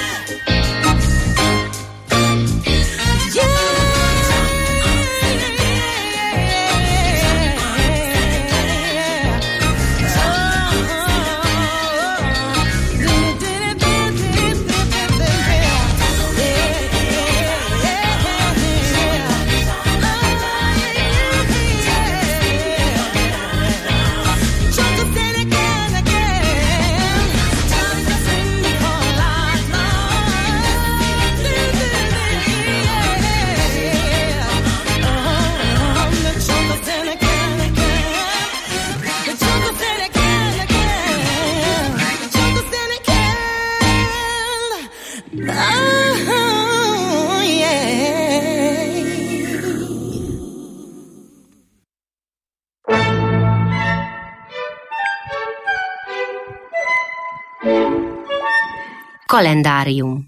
Kalendárium.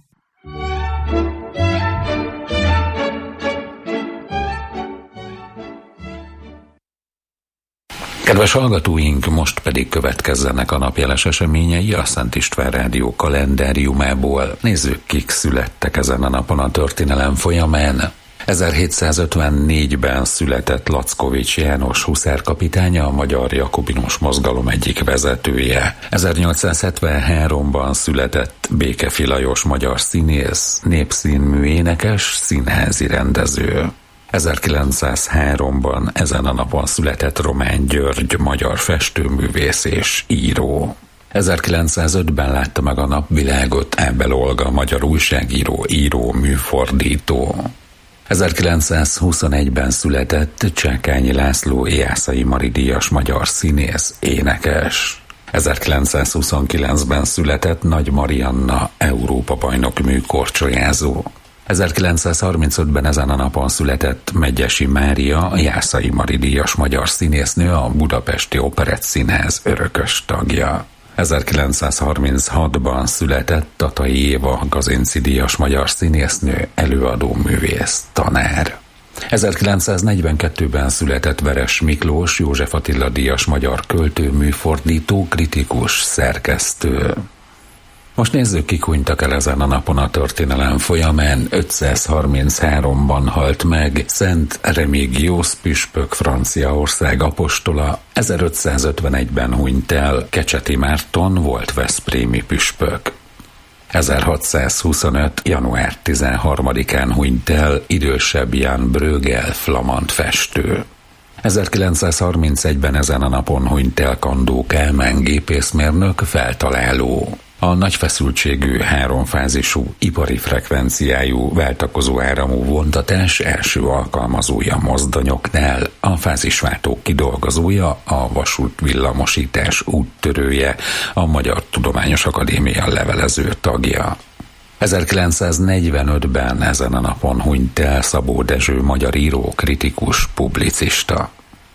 Kedves hallgatóink, most pedig következzenek a napjeles eseményei a Szent István Rádió kalendáriumából. Nézzük, kik születtek ezen a napon a történelem folyamán. ezerhétszázötvennégyben született Lackovics János huszárkapitánya, a magyar jakobinus mozgalom egyik vezetője. ezernyolcszázhetvenháromban született Békefi Lajos magyar színész, népszínmű énekes, színházi rendező. ezerkilencszázháromban ezen a napon született Román György magyar festőművész és író. ezerkilencszázötben látta meg a napvilágot Ábel Olga magyar újságíró, író, műfordító. ezerkilencszázhuszonegyben született Csákányi László Jászai Mari díjas magyar színész, énekes. ezerkilencszázhuszonkilencben született Nagy Marianna Európa-bajnok műkorcsolyázó. ezerkilencszázharmincötben ezen a napon született Megyesi Mária Jászai Mari díjas magyar színésznő, a Budapesti Operett Színház örökös tagja. ezerkilencszázharminchatban született Tatai Éva Gazinci díjas magyar színésznő, előadó, művész, tanár. ezerkilencszáznegyvenkettőben született Veres Miklós József Attila díjas magyar költő, műfordító, kritikus, szerkesztő. Most nézzük, kik hunytak el ezen a napon a történelem folyamán. ötszázharmincháromban halt meg Szent Remigius püspök, Franciaország apostola. ezerötszázötvenegyben hunyt el Kecseti Márton, volt veszprémi püspök. ezerhatszázhuszonöt. január tizenharmadikán hunyt el idősebb Jan Bruegel, flamand festő. ezerkilencszázharmincegyben ezen a napon hunyt el Kandó Kálmán, gépészmérnök, feltaláló. A nagy feszültségű, háromfázisú, ipari frekvenciájú, váltakozó áramú vontatás első alkalmazója mozdonyoknál, a fázisváltó kidolgozója, a vasútvillamosítás úttörője, a Magyar Tudományos Akadémia levelező tagja. ezerkilencszáznegyvenötben ezen a napon hunyt el Szabó Dezső, magyar író, kritikus, publicista.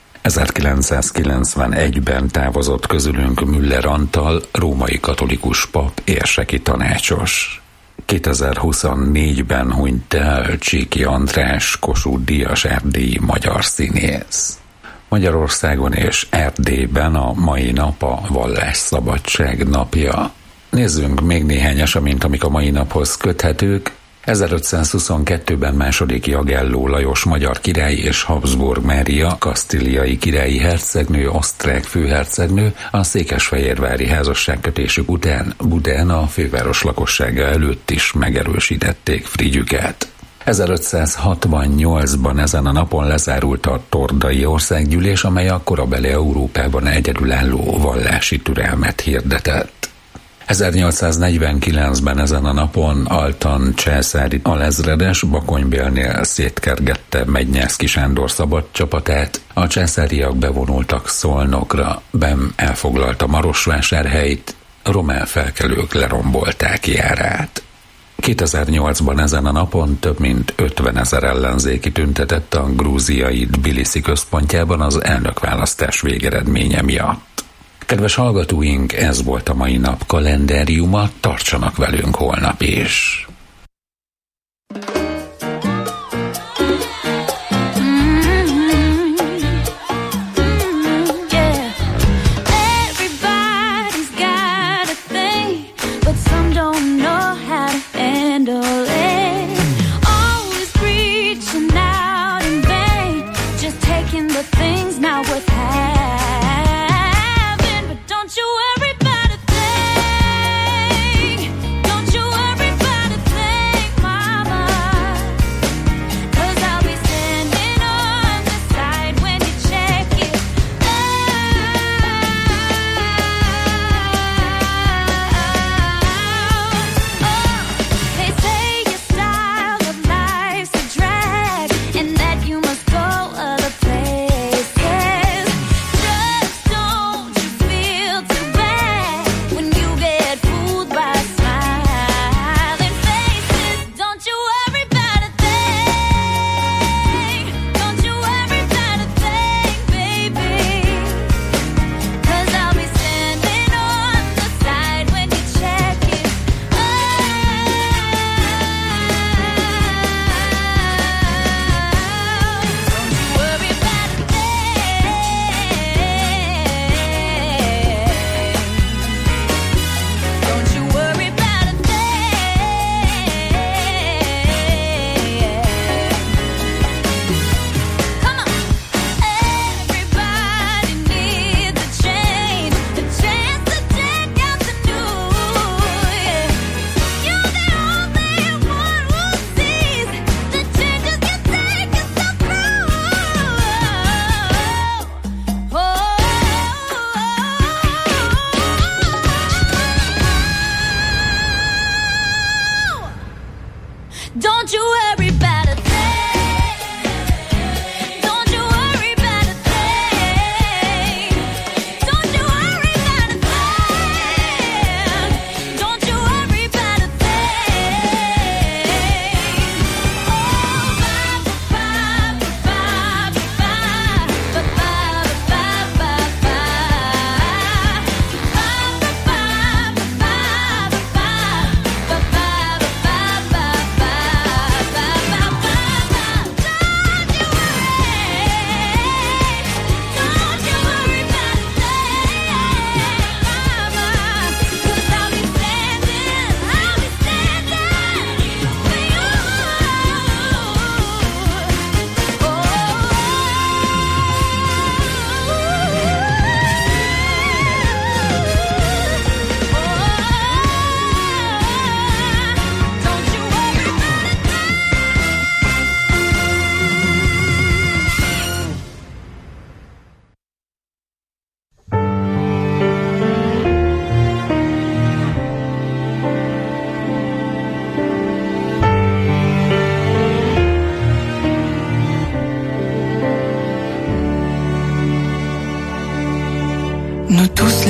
ezerkilencszázkilencvenegyben távozott közülünk Müller Antal, római katolikus pap, érseki tanácsos. kétezer-huszonnégyben hunyt el Csíki András, Kossuth-díjas erdélyi magyar színész. Magyarországon és Erdélyben a mai nap a vallásszabadság napja. Nézzünk még néhány eseményt, amik a mai naphoz köthetők. ezerötszázhuszonkettőben második Jagelló Lajos magyar király és Habsburg Mária kasztíliai királyi hercegnő, osztrák főhercegnő a székesfehérvári házasságkötésük után Budán a főváros lakossága előtt is megerősítették frigyüket. ezerötszázhatvannyolcban ezen a napon lezárult a Tordai Országgyűlés, amely a korabeli Európában egyedülálló vallási türelmet hirdetett. ezernyolcszáznegyvenkilencben ezen a napon Altan császári alezredes Bakonybélnél szétkergette Mednyánszky Sándor szabad csapatát, a császáriak bevonultak Szolnokra, Bem elfoglalta Marosvásárhelyt, román felkelők lerombolták járát. kétezer-nyolcban ezen a napon több mint ötvenezer ellenzéki tüntetett a grúziai Tbiliszi központjában az elnökválasztás végeredménye miatt. Kedves hallgatóink, ez volt a mai nap kalendáriuma, tartsanak velünk holnap is.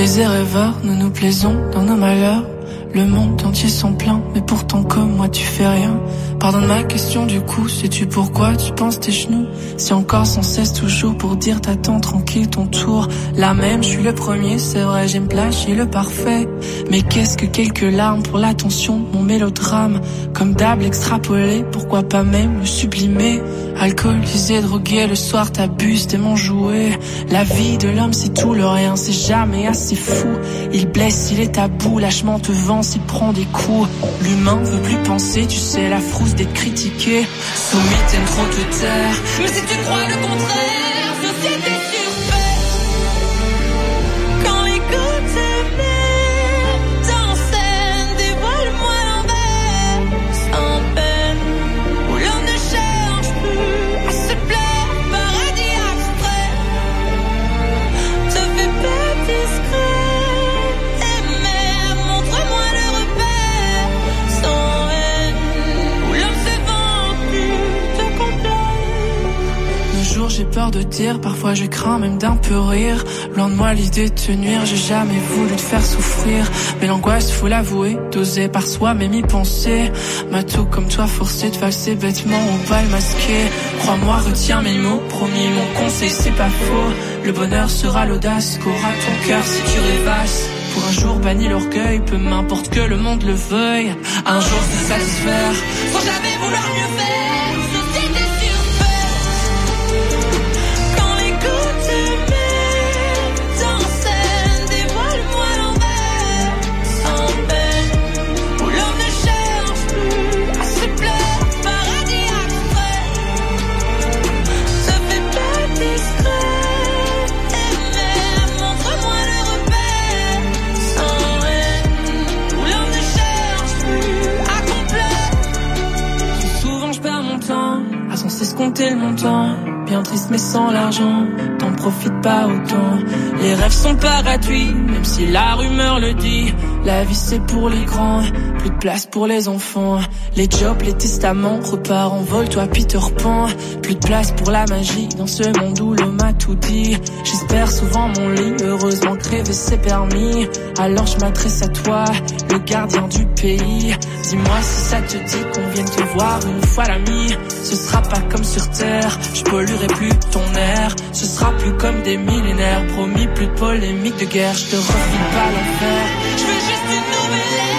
Des rêveurs, nous nous plaisons dans nos malheurs. Le monde entier s'en plaint, mais pourtant comme moi tu fais rien. Pardonne ma question du coup, sais-tu pourquoi tu penses tes genoux? Si encore sans cesse toujours pour dire t'attends tranquille ton tour. Là même je suis le premier, c'est vrai j'aime plagier le parfait. Mais qu'est-ce que quelques larmes pour l'attention, mon mélodrame. Comme d'hab extrapolé, pourquoi pas même le sublimer. Alcoolisé, drogué, le soir t'abuses, t'es mon jouet. La vie de l'homme c'est tout, le rien c'est jamais assez fou. Il blesse, il est tabou, lâchement te vend s'il prend des coups. L'humain veut plus penser, tu sais la frousse d'être critiqué. Soumis t'aimes trop te taire, mais si tu crois le contraire, société surfaite. Quand les gouttes se mettent en scène, dévoile-moi l'envers, sans peine. Où l'homme ne cherche plus à se plaire, paradis abstrait. Te fais pas discret, et même montre-moi le repère, sans haine. Où l'homme se vend plus de complet. Un jour j'ai peur de dire, parfois je crains même d'un peu rire. Loin de moi l'idée de te nuire, j'ai jamais voulu te faire souffrir. Mais l'angoisse faut l'avouer, d'oser par soi-même y penser. M'a tout comme toi forcé de faxer bêtement au bal masqué. Crois-moi, retiens mes mots, promis mon conseil c'est pas faux. Le bonheur sera l'audace qu'aura ton cœur si tu rêvasses. Pour un jour banni l'orgueil, peu m'importe que le monde le veuille. Un jour se satisfaire, Faut jamais vouloir mieux faire, société surfaite. Quand les gouttes se mettent en scène, dévoile-moi l'envers, sans peine. Où l'homme ne cherche plus à se plaire, paradis abstrait. Se fais pas discret, et même montre-moi le repère, sans haine. Où l'homme ne cherche plus à complet. souvent je perds mon temps à sans cesse compter le montant. Bien triste mais sans l'argent, t'en profites pas autant. Les rêves sont pas gratuits, même si la rumeur le dit. La vie c'est pour les grands, plus de place pour les enfants. Les jobs, les testaments, repars en vol, toi Peter Pan. Plus de place pour la magie dans ce monde où l'homme a tout dit. J'espère souvent mon lit, heureusement que rêver c'est permis. Alors je m'adresse à toi, le gardien du pays. Dis-moi si ça te dit qu'on vienne te voir une fois l'ami. Ce sera pas comme sur terre, je polluerai plus ton air. Ce sera plus comme des millénaires, promis plus de polémique de guerre. Je te refile pas l'enfer, Je veux juste une nouvelle ère.